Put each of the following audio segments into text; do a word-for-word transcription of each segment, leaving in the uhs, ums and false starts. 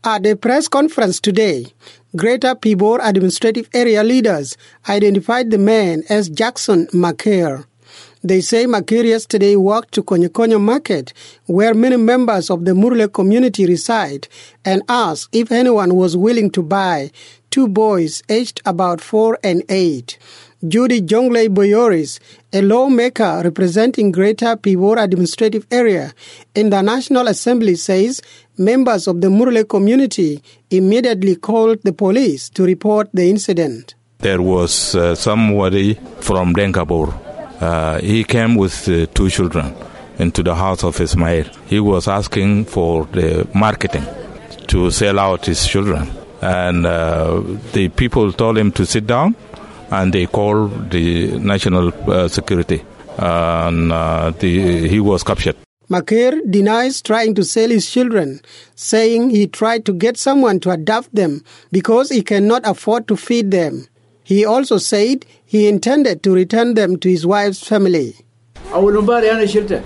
At a press conference today, Greater Pibor Administrative Area leaders identified the man as Jackson Makir. They say Makir yesterday walked to Konyokonyo Market, where many members of the Murle community reside, and asked if anyone was willing to buy two boys aged about four and eight. Judy Jonglei Boyoris, a lawmaker representing Greater Pibor Administrative Area in the National Assembly, says members of the Murle community immediately called the police to report the incident. There was uh, somebody from Denkabur. Uh, he came with uh, two children into the house of Ismail. He was asking for the marketing to sell out his children. And uh, the people told him to sit down, and they called the national uh, security. Uh, and uh, the, he was captured. Makir denies trying to sell his children, saying he tried to get someone to adopt them because he cannot afford to feed them. He also said he intended to return them to his wife's family. The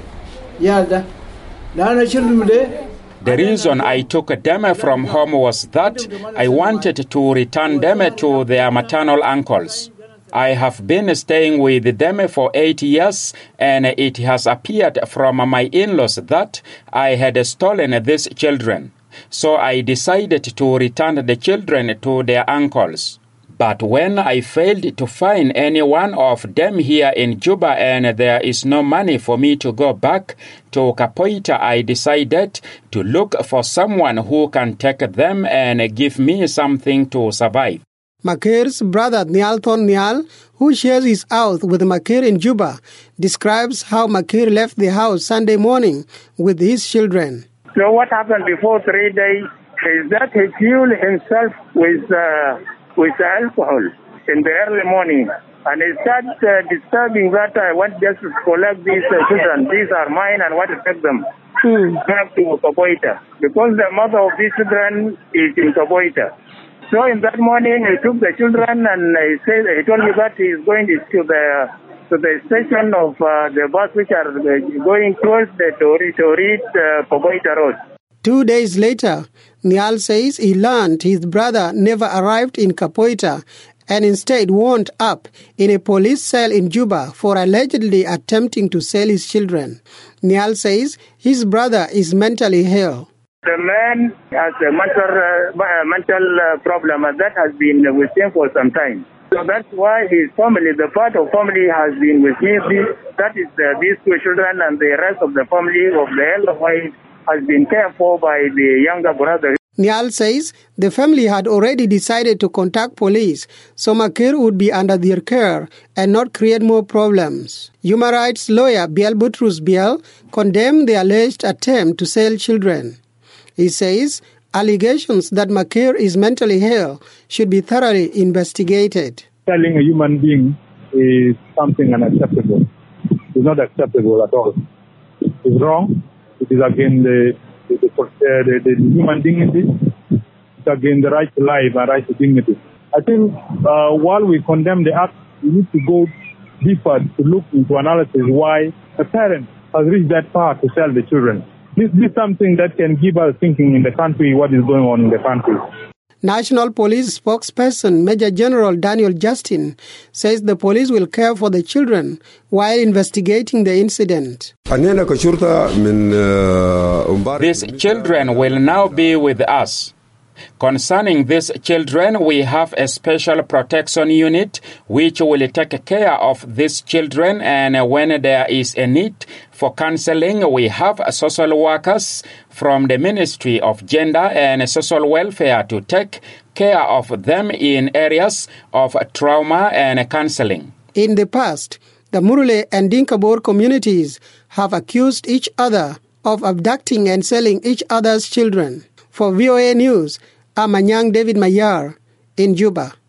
reason I took them from home was that I wanted to return them to their maternal uncles. I have been staying with them for eight years, and it has appeared from my in-laws that I had stolen these children. So I decided to return the children to their uncles. But when I failed to find any one of them here in Juba and there is no money for me to go back to Kapoita, I decided to look for someone who can take them and give me something to survive. Makir's brother Nialton Nial, who shares his house with Makir in Juba, describes how Makir left the house Sunday morning with his children. So what happened before three days is that he fueled himself with uh, with alcohol in the early morning. And he started uh, disturbing that I want just to collect these uh, children. These are mine and want to take them mm. back to Kapoita. Because the mother of these children is in Kapoita. So in that morning, he took the children and he said he told me that he is going to the to the station of uh, the bus which are going towards the Tori Tori uh, Kapoita Road. Two days later, Nial says he learned his brother never arrived in Kapoita and instead wound up in a police cell in Juba for allegedly attempting to sell his children. Nial says his brother is mentally ill. The man has a mental, uh, mental uh, problem and that has been with him for some time. So that's why his family, the part of family has been with him. That is uh, these two children and the rest of the family of the elder wife has been cared for by the younger brother. Nial says the family had already decided to contact police so Makir would be under their care and not create more problems. Human rights lawyer Biel Butrus Biel condemned the alleged attempt to sell children. He says allegations that Makir is mentally ill should be thoroughly investigated. Selling a human being is something unacceptable. It's not acceptable at all. It's wrong. It is against the, the, the, the, the human dignity. It's against the right to life and right to dignity. I think uh, while we condemn the act, we need to go deeper to look into analysis why a parent has reached that far to sell the children. This, this is something that can give us thinking in the country what is going on in the country. National Police spokesperson Major General Daniel Justin says the police will care for the children while investigating the incident. These children will now be with us. Concerning these children, we have a special protection unit which will take care of these children, and when there is a need for counseling, we have social workers from the Ministry of Gender and Social Welfare to take care of them in areas of trauma and counseling. In the past, the Murle and Dinkabur communities have accused each other of abducting and selling each other's children. For V O A News, I'm Anyang David Mayar in Juba.